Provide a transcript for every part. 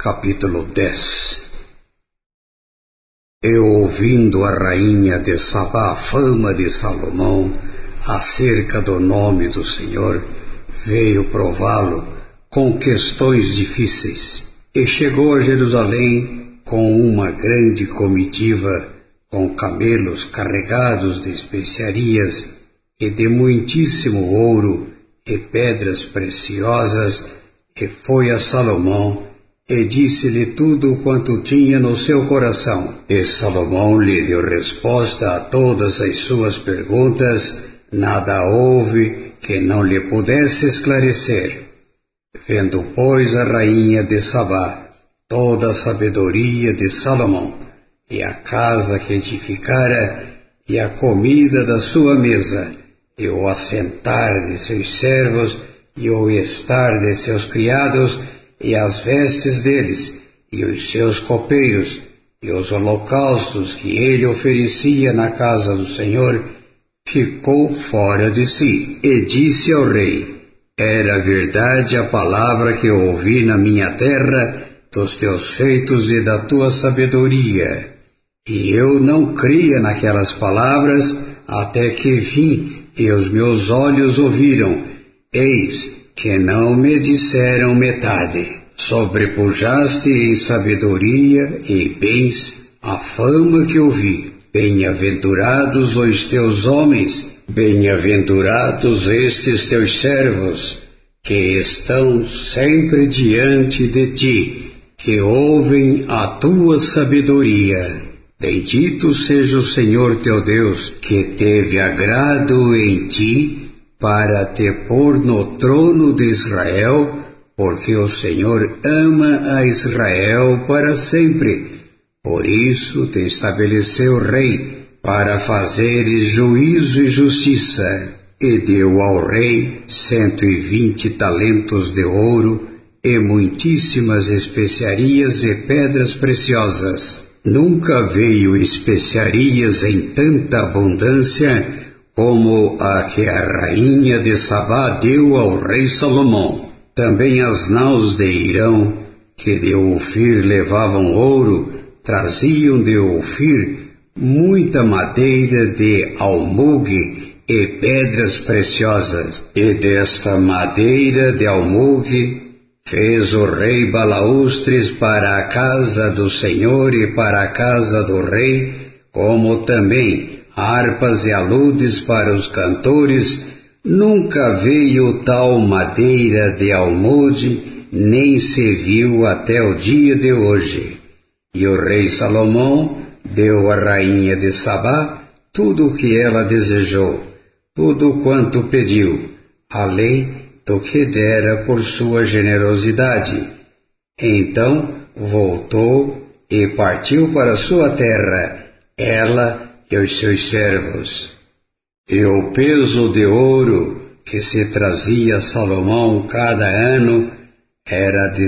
Capítulo 10. E ouvindo a rainha de Sabá a fama de Salomão acerca do nome do Senhor, veio prová-lo com questões difíceis, e chegou a Jerusalém com uma grande comitiva, com camelos carregados de especiarias e de muitíssimo ouro e pedras preciosas, e foi a Salomão e disse-lhe tudo quanto tinha no seu coração. E Salomão lhe deu resposta a todas as suas perguntas, nada houve que não lhe pudesse esclarecer. Vendo, pois, a rainha de Sabá toda a sabedoria de Salomão, e a casa que edificara, e a comida da sua mesa, e o assentar de seus servos, e o estar de seus criados, e as vestes deles, e os seus copeiros, e os holocaustos que ele oferecia na casa do Senhor, ficou fora de si, e disse ao rei: era verdade a palavra que ouvi na minha terra, dos teus feitos e da tua sabedoria. E eu não cria naquelas palavras, até que vim, e os meus olhos ouviram. Eis que não me disseram metade. Sobrepujaste em sabedoria e bens a fama que ouvi. Bem-aventurados os teus homens, bem-aventurados estes teus servos, que estão sempre diante de ti, que ouvem a tua sabedoria. Bendito seja o Senhor teu Deus, que teve agrado em ti, para te pôr no trono de Israel, porque o Senhor ama a Israel para sempre. Por isso te estabeleceu rei, para fazeres juízo e justiça. E deu ao rei 120 talentos de ouro, e muitíssimas especiarias e pedras preciosas. Nunca veio especiarias em tanta abundância como a que a rainha de Sabá deu ao rei Salomão. Também as naus de Irão, que de Ofir levavam ouro, traziam de Ofir muita madeira de almugue e pedras preciosas. E desta madeira de almugue fez o rei balaústres para a casa do Senhor e para a casa do rei, como também harpas e aludes para os cantores. Nunca veio tal madeira de almude, nem se viu até o dia de hoje. E o rei Salomão deu à rainha de Sabá tudo o que ela desejou, tudo quanto pediu, além do que dera por sua generosidade. Então voltou e partiu para sua terra, ela e os seus servos. E o peso de ouro que se trazia Salomão cada ano era de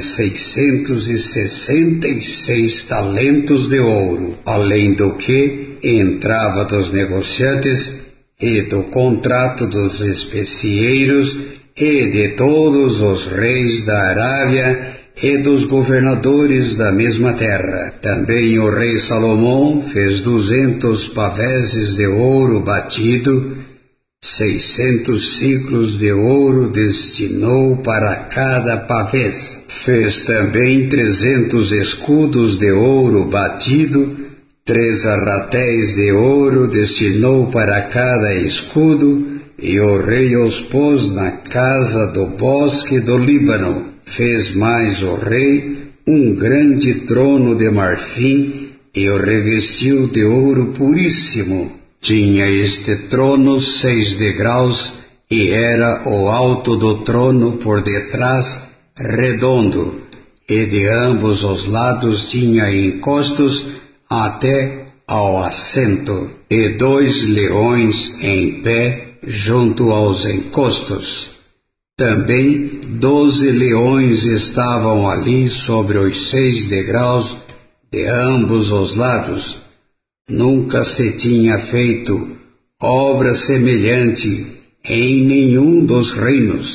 666 talentos de ouro, além do que entrava dos negociantes e do contrato dos especieiros e de todos os reis da Arábia e dos governadores da mesma terra. Também o rei Salomão fez 200 paveses de ouro batido, 600 ciclos de ouro destinou para cada pavês. Fez também 300 escudos de ouro batido, 3 arratéis de ouro destinou para cada escudo, e o rei os pôs na casa do bosque do Líbano. Fez mais o rei um grande trono de marfim, e o revestiu de ouro puríssimo. Tinha este trono 6 degraus, e era o alto do trono por detrás redondo, e de ambos os lados tinha encostos até ao assento, e 2 leões em pé junto aos encostos. Também 12 leões estavam ali sobre os 6 degraus de ambos os lados. Nunca se tinha feito obra semelhante em nenhum dos reinos.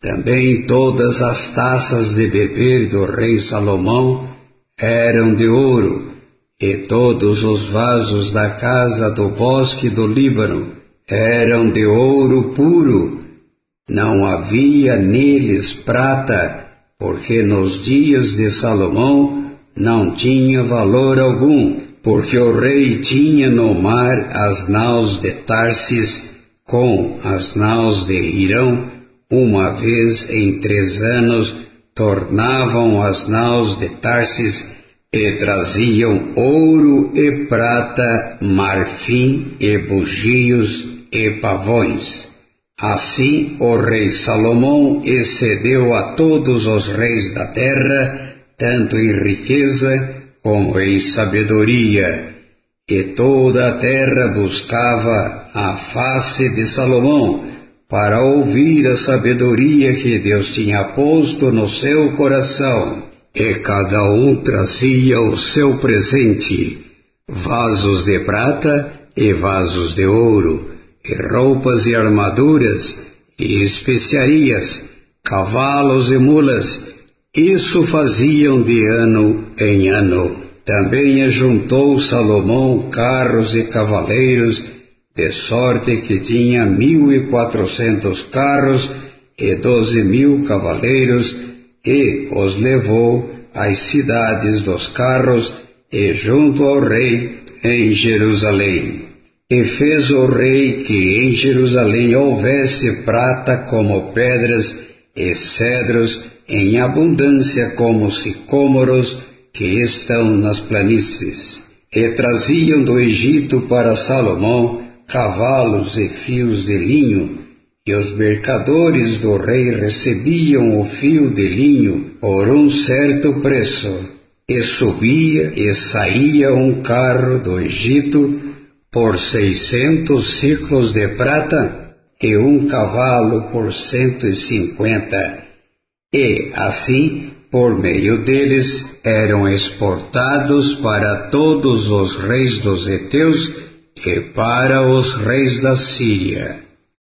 Também todas as taças de beber do rei Salomão eram de ouro, e todos os vasos da casa do bosque do Líbano eram de ouro puro. Não havia neles prata, porque nos dias de Salomão não tinha valor algum, porque o rei tinha no mar as naus de Tarsis com as naus de Hirão. Uma vez em 3 anos tornavam as naus de Tarsis e traziam ouro e prata, marfim e bugios e pavões. Assim o rei Salomão excedeu a todos os reis da terra, tanto em riqueza como em sabedoria. E toda a terra buscava a face de Salomão, para ouvir a sabedoria que Deus tinha posto no seu coração. E cada um trazia o seu presente, vasos de prata e vasos de ouro, e roupas e armaduras, e especiarias, cavalos e mulas. Isso faziam de ano em ano. Também ajuntou Salomão carros e cavaleiros, de sorte que tinha 1.400 carros e 12.000 cavaleiros, e os levou às cidades dos carros e junto ao rei em Jerusalém. E fez o rei que em Jerusalém houvesse prata como pedras e cedros em abundância como sicômoros que estão nas planícies. E traziam do Egito para Salomão cavalos e fios de linho, e os mercadores do rei recebiam o fio de linho por um certo preço. E subia e saía um carro do Egito por 600 siclos de prata, e um cavalo por 150. E, assim, por meio deles, eram exportados para todos os reis dos heteus e para os reis da Síria.